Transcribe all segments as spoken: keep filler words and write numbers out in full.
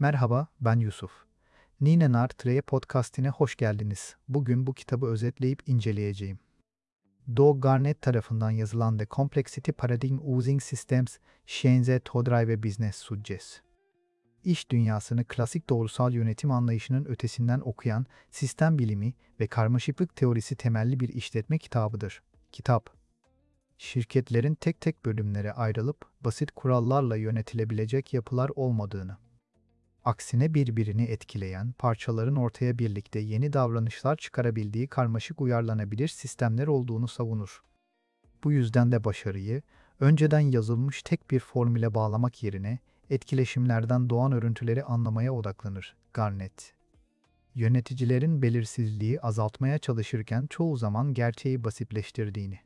Merhaba, ben Yusuf. Nine Nartre podcastine hoş geldiniz. Bugün bu kitabı özetleyip inceleyeceğim. Doug Garnett tarafından yazılan The Complexity Paradigm Using Systems, Science to Drive Business Success. İş dünyasını klasik doğrusal yönetim anlayışının ötesinden okuyan sistem bilimi ve karmaşıklık teorisi temelli bir işletme kitabıdır. Kitap, şirketlerin tek tek bölümlere ayrılıp basit kurallarla yönetilebilecek yapılar olmadığını, aksine birbirini etkileyen parçaların ortaya birlikte yeni davranışlar çıkarabildiği karmaşık uyarlanabilir sistemler olduğunu savunur. Bu yüzden de başarıyı, önceden yazılmış tek bir formüle bağlamak yerine etkileşimlerden doğan örüntüleri anlamaya odaklanır. Garnett, yöneticilerin belirsizliği azaltmaya çalışırken çoğu zaman gerçeği basitleştirdiğini,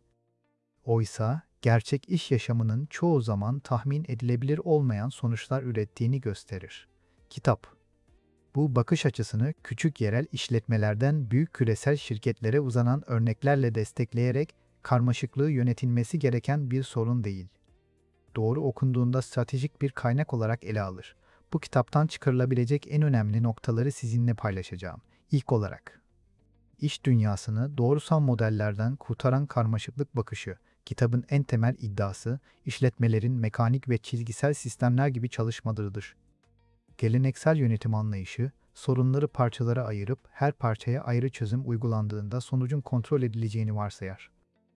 oysa gerçek iş yaşamının çoğu zaman tahmin edilebilir olmayan sonuçlar ürettiğini gösterir. Kitap, bu bakış açısını küçük yerel işletmelerden büyük küresel şirketlere uzanan örneklerle destekleyerek karmaşıklığı yönetilmesi gereken bir sorun değil, doğru okunduğunda stratejik bir kaynak olarak ele alır. Bu kitaptan çıkarılabilecek en önemli noktaları sizinle paylaşacağım. İlk olarak, İş dünyasını doğrusal modellerden kurtaran karmaşıklık bakışı. Kitabın en temel iddiası, işletmelerin mekanik ve çizgisel sistemler gibi çalışmadığıdır. Geleneksel yönetim anlayışı, sorunları parçalara ayırıp her parçaya ayrı çözüm uygulandığında sonucun kontrol edileceğini varsayar.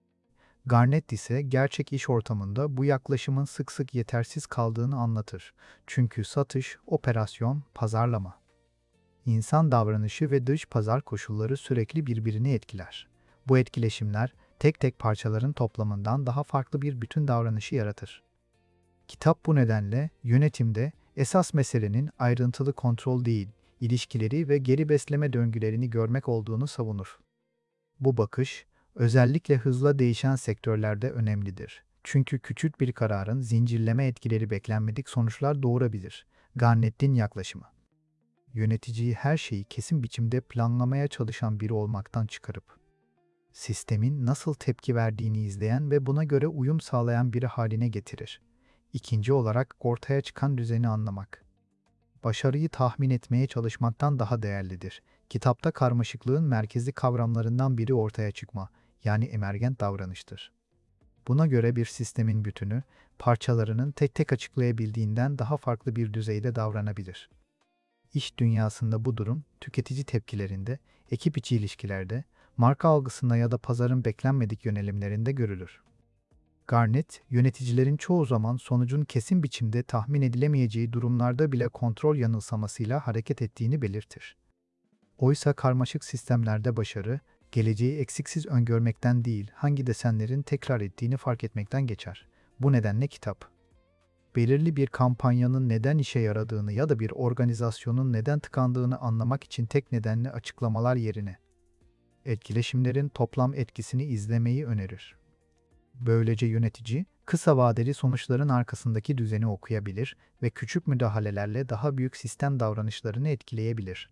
Garnett ise gerçek iş ortamında bu yaklaşımın sık sık yetersiz kaldığını anlatır. Çünkü satış, operasyon, pazarlama, İnsan davranışı ve dış pazar koşulları sürekli birbirini etkiler. Bu etkileşimler tek tek parçaların toplamından daha farklı bir bütün davranışı yaratır. Kitap bu nedenle yönetimde esas meselenin ayrıntılı kontrol değil, ilişkileri ve geri besleme döngülerini görmek olduğunu savunur. Bu bakış, özellikle hızla değişen sektörlerde önemlidir. Çünkü küçük bir kararın zincirleme etkileri beklenmedik sonuçlar doğurabilir. Garnett'in yaklaşımı, yöneticiyi her şeyi kesin biçimde planlamaya çalışan biri olmaktan çıkarıp, sistemin nasıl tepki verdiğini izleyen ve buna göre uyum sağlayan biri haline getirir. İkinci olarak ortaya çıkan düzeni anlamak, başarıyı tahmin etmeye çalışmaktan daha değerlidir. Kitapta karmaşıklığın merkezi kavramlarından biri ortaya çıkma, yani emergent davranıştır. Buna göre bir sistemin bütünü, parçalarının tek tek açıklayabildiğinden daha farklı bir düzeyde davranabilir. İş dünyasında bu durum, tüketici tepkilerinde, ekip içi ilişkilerde, marka algısında ya da pazarın beklenmedik yönelimlerinde görülür. Garnett, yöneticilerin çoğu zaman sonucun kesin biçimde tahmin edilemeyeceği durumlarda bile kontrol yanılsamasıyla hareket ettiğini belirtir. Oysa karmaşık sistemlerde başarı, geleceği eksiksiz öngörmekten değil, hangi desenlerin tekrar ettiğini fark etmekten geçer. Bu nedenle kitap, belirli bir kampanyanın neden işe yaradığını ya da bir organizasyonun neden tıkandığını anlamak için tek nedenli açıklamalar yerine, etkileşimlerin toplam etkisini izlemeyi önerir. Böylece yönetici, kısa vadeli sonuçların arkasındaki düzeni okuyabilir ve küçük müdahalelerle daha büyük sistem davranışlarını etkileyebilir.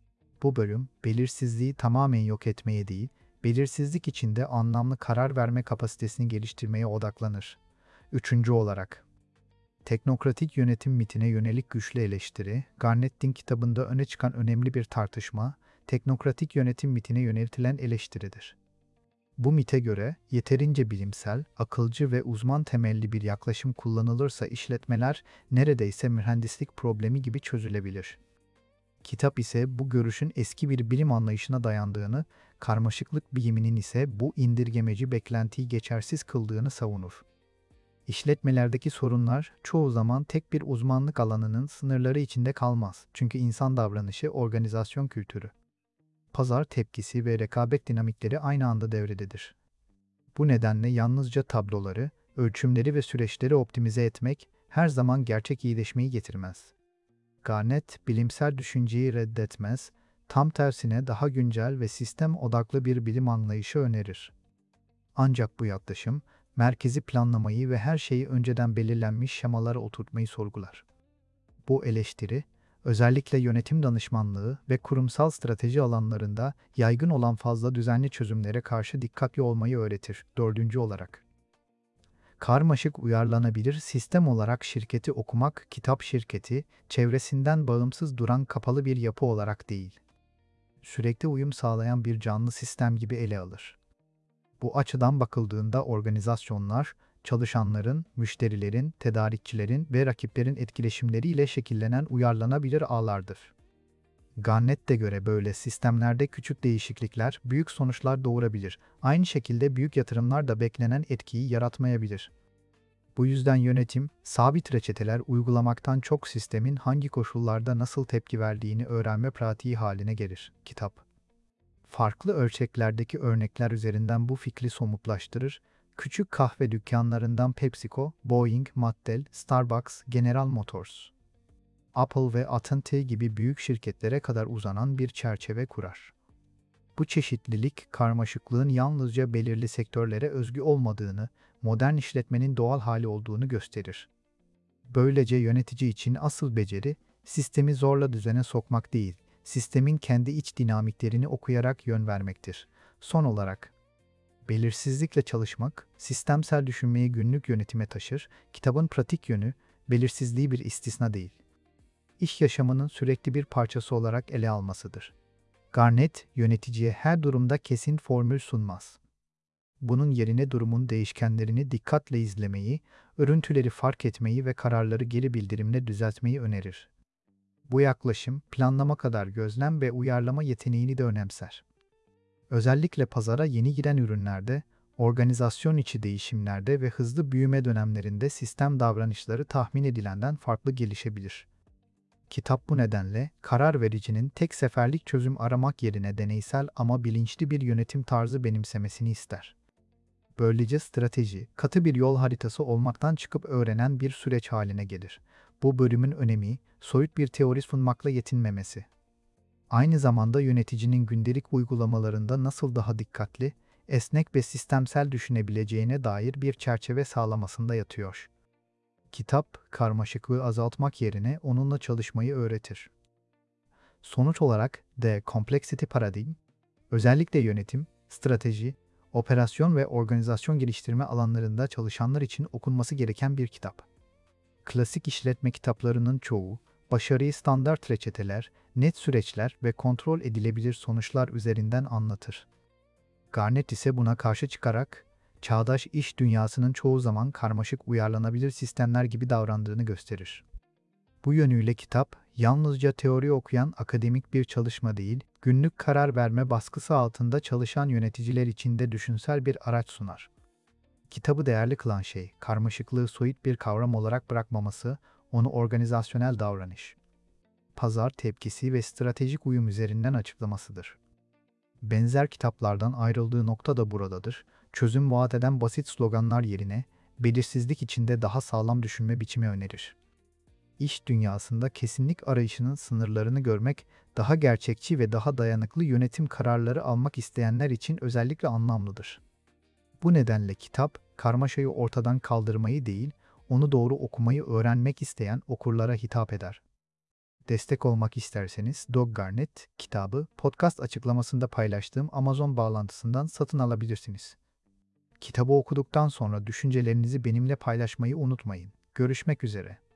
Bu bölüm, belirsizliği tamamen yok etmeye değil, belirsizlik içinde anlamlı karar verme kapasitesini geliştirmeye odaklanır. Üçüncü olarak, teknokratik yönetim mitine yönelik güçlü eleştiri, Garnett'in kitabında öne çıkan önemli bir tartışma, teknokratik yönetim mitine yöneltilen eleştiridir. Bu mite göre, yeterince bilimsel, akılcı ve uzman temelli bir yaklaşım kullanılırsa işletmeler neredeyse mühendislik problemi gibi çözülebilir. Kitap ise bu görüşün eski bir bilim anlayışına dayandığını, karmaşıklık biliminin ise bu indirgemeci beklentiyi geçersiz kıldığını savunur. İşletmelerdeki sorunlar çoğu zaman tek bir uzmanlık alanının sınırları içinde kalmaz. Çünkü insan davranışı, organizasyon kültürü, pazar tepkisi ve rekabet dinamikleri aynı anda devrededir. Bu nedenle yalnızca tabloları, ölçümleri ve süreçleri optimize etmek her zaman gerçek iyileşmeyi getirmez. Garnett, bilimsel düşünceyi reddetmez, tam tersine daha güncel ve sistem odaklı bir bilim anlayışı önerir. Ancak bu yaklaşım, merkezi planlamayı ve her şeyi önceden belirlenmiş şemalara oturtmayı sorgular. Bu eleştiri, özellikle yönetim danışmanlığı ve kurumsal strateji alanlarında yaygın olan fazla düzenli çözümlere karşı dikkatli olmayı öğretir. Dördüncü olarak, Karmaşık uyarlanabilir sistem olarak şirketi okumak, kitap şirketi, çevresinden bağımsız duran kapalı bir yapı olarak değil, sürekli uyum sağlayan bir canlı sistem gibi ele alır. Bu açıdan bakıldığında organizasyonlar, çalışanların, müşterilerin, tedarikçilerin ve rakiplerin etkileşimleriyle şekillenen uyarlanabilir ağlardır. Garnett'e göre böyle sistemlerde küçük değişiklikler büyük sonuçlar doğurabilir. Aynı şekilde büyük yatırımlar da beklenen etkiyi yaratmayabilir. Bu yüzden yönetim, sabit reçeteler uygulamaktan çok sistemin hangi koşullarda nasıl tepki verdiğini öğrenme pratiği haline gelir. Kitap, farklı ölçeklerdeki örnekler üzerinden bu fikri somutlaştırır. Küçük kahve dükkanlarından PepsiCo, Boeing, Mattel, Starbucks, General Motors, Apple ve A T and T gibi büyük şirketlere kadar uzanan bir çerçeve kurar. Bu çeşitlilik, karmaşıklığın yalnızca belirli sektörlere özgü olmadığını, modern işletmenin doğal hali olduğunu gösterir. Böylece yönetici için asıl beceri, sistemi zorla düzene sokmak değil, sistemin kendi iç dinamiklerini okuyarak yön vermektir. Son olarak, belirsizlikle çalışmak, sistemsel düşünmeyi günlük yönetime taşır, kitabın pratik yönü, belirsizliği bir istisna değil, İş yaşamının sürekli bir parçası olarak ele almasıdır. Garnett, yöneticiye her durumda kesin formül sunmaz. Bunun yerine durumun değişkenlerini dikkatle izlemeyi, örüntüleri fark etmeyi ve kararları geri bildirimle düzeltmeyi önerir. Bu yaklaşım, planlama kadar gözlem ve uyarlama yeteneğini de önemser. Özellikle pazara yeni giren ürünlerde, organizasyon içi değişimlerde ve hızlı büyüme dönemlerinde sistem davranışları tahmin edilenden farklı gelişebilir. Kitap bu nedenle, karar vericinin tek seferlik çözüm aramak yerine deneysel ama bilinçli bir yönetim tarzı benimsemesini ister. Böylece strateji, katı bir yol haritası olmaktan çıkıp öğrenen bir süreç haline gelir. Bu bölümün önemi, soyut bir teori sunmakla yetinmemesi. Aynı zamanda yöneticinin gündelik uygulamalarında nasıl daha dikkatli, esnek ve sistemsel düşünebileceğine dair bir çerçeve sağlamasında yatıyor. Kitap, karmaşıklığı azaltmak yerine onunla çalışmayı öğretir. Sonuç olarak The Complexity Paradigm, özellikle yönetim, strateji, operasyon ve organizasyon geliştirme alanlarında çalışanlar için okunması gereken bir kitap. Klasik işletme kitaplarının çoğu, başarıyı standart reçeteler, net süreçler ve kontrol edilebilir sonuçlar üzerinden anlatır. Garnett ise buna karşı çıkarak, çağdaş iş dünyasının çoğu zaman karmaşık uyarlanabilir sistemler gibi davrandığını gösterir. Bu yönüyle kitap, yalnızca teori okuyan akademik bir çalışma değil, günlük karar verme baskısı altında çalışan yöneticiler için de düşünsel bir araç sunar. Kitabı değerli kılan şey, karmaşıklığı soyut bir kavram olarak bırakmaması, onu organizasyonel davranış, pazar tepkisi ve stratejik uyum üzerinden açıklamasıdır. Benzer kitaplardan ayrıldığı nokta da buradadır. Çözüm vaat eden basit sloganlar yerine, belirsizlik içinde daha sağlam düşünme biçimi önerir. İş dünyasında kesinlik arayışının sınırlarını görmek, daha gerçekçi ve daha dayanıklı yönetim kararları almak isteyenler için özellikle anlamlıdır. Bu nedenle kitap, karmaşayı ortadan kaldırmayı değil, onu doğru okumayı öğrenmek isteyen okurlara hitap eder. Destek olmak isterseniz Doug Garnett kitabı podcast açıklamasında paylaştığım Amazon bağlantısından satın alabilirsiniz. Kitabı okuduktan sonra düşüncelerinizi benimle paylaşmayı unutmayın. Görüşmek üzere.